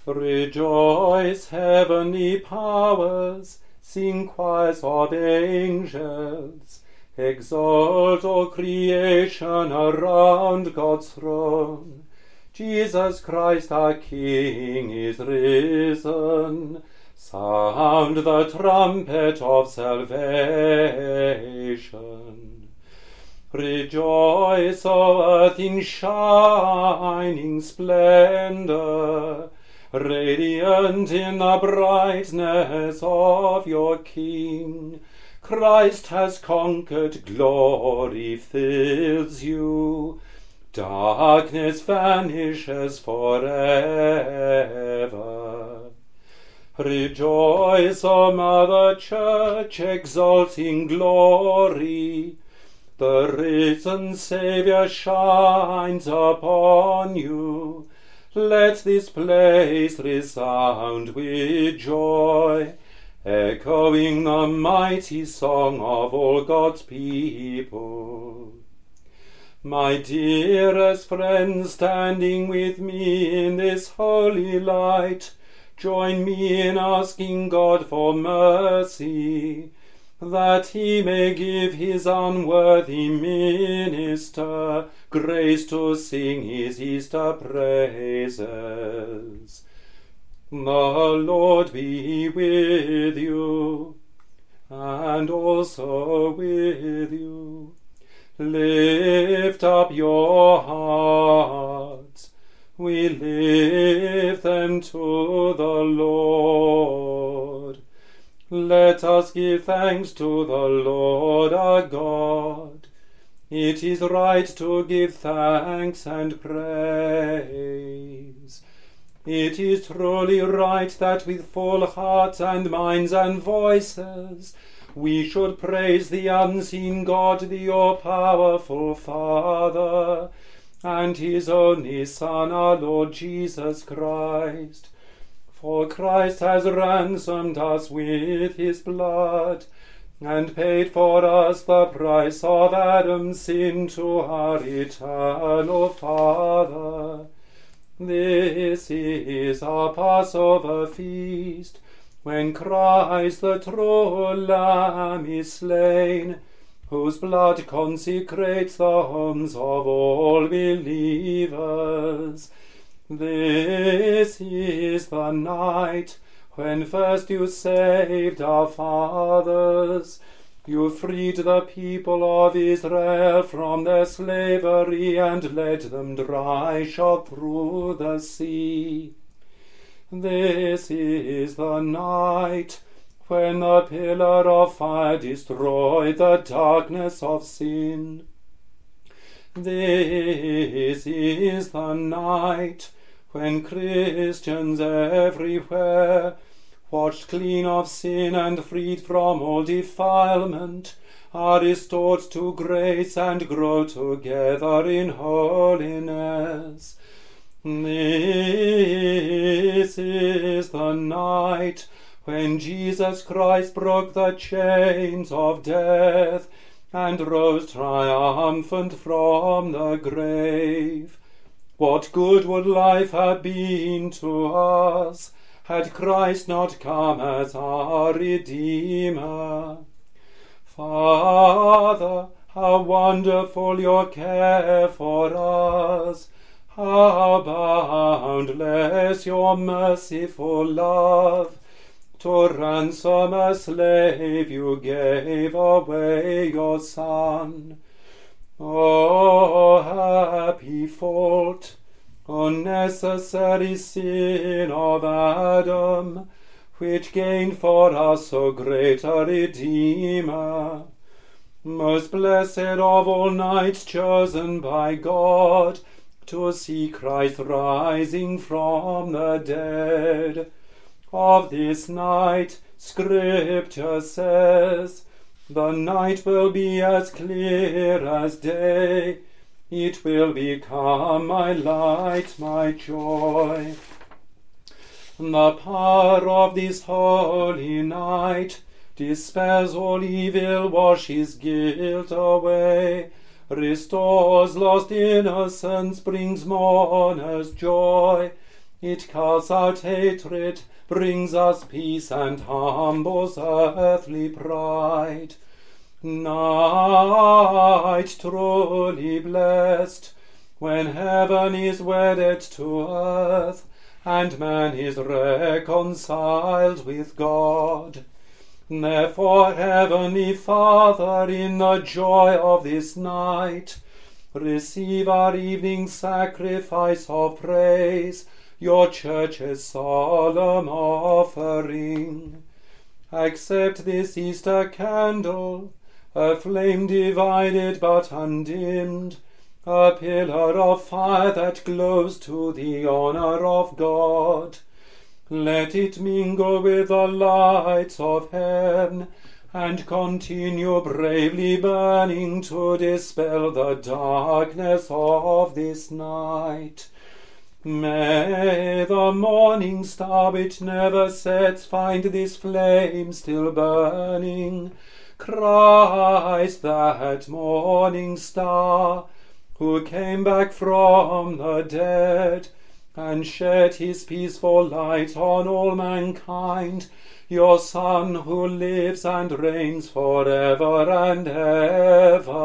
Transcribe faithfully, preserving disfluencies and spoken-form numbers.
Rejoice, heavenly powers, sing choirs of angels, exalt, O creation, around God's throne. Jesus Christ our King is risen. Sound the trumpet of salvation. Rejoice, O earth, in shining splendor, radiant in the brightness of your King. Christ has conquered, glory fills you. Darkness vanishes forever. Rejoice, O Mother Church, exalting glory. The risen Saviour shines upon you. Let this place resound with joy, echoing the mighty song of all God's people. My dearest friends, standing with me in this holy light, join me in asking God for mercy, that he may give his unworthy minister grace to sing his Easter praises. The Lord be with you, and also with you. Lift up your hearts, we lift them to the Lord. Let us give thanks to the Lord our God. It is right to give thanks and praise. It is truly right that with full hearts and minds and voices we should praise the unseen God, the all-powerful Father, and his only Son, our Lord Jesus Christ. For Christ has ransomed us with his blood, and paid for us the price of Adam's sin to our eternal Father. This is our Passover feast, when Christ the true Lamb is slain, whose blood consecrates the homes of all believers. This is the night when first you saved our fathers. You freed the people of Israel from their slavery and led them dry shod through the sea. This is the night when the pillar of fire destroyed the darkness of sin. This is the night when Christians everywhere, washed clean of sin and freed from all defilement, are restored to grace and grow together in holiness. This is the night when Jesus Christ broke the chains of death and rose triumphant from the grave. What good would life have been to us had Christ not come as our Redeemer? Father, how wonderful your care for us! How boundless your merciful love! To ransom a slave you gave away your Son. O happy fault, unnecessary sin of Adam, which gained for us so great a Redeemer. Most blessed of all nights chosen by God, to see Christ rising from the dead. Of this night Scripture says, the night will be as clear as day. It will become my light, my joy. The power of this holy night dispels all evil, washes guilt away, restores lost innocence, brings mourners joy, It casts out hatred, brings us peace, and humbles earthly pride. Night truly blessed, when heaven is wedded to earth, and man is reconciled with God. Therefore, Heavenly Father, in the joy of this night, receive our evening sacrifice of praise, your church's solemn offering. Accept this Easter candle, a flame divided but undimmed, a pillar of fire that glows to the honor of God. Let it mingle with the lights of heaven, and continue bravely burning to dispel the darkness of this night. May the morning star which never sets find this flame still burning. Christ, that morning star, who came back from the dead, and shed his peaceful light on all mankind, your Son, who lives and reigns forever and ever.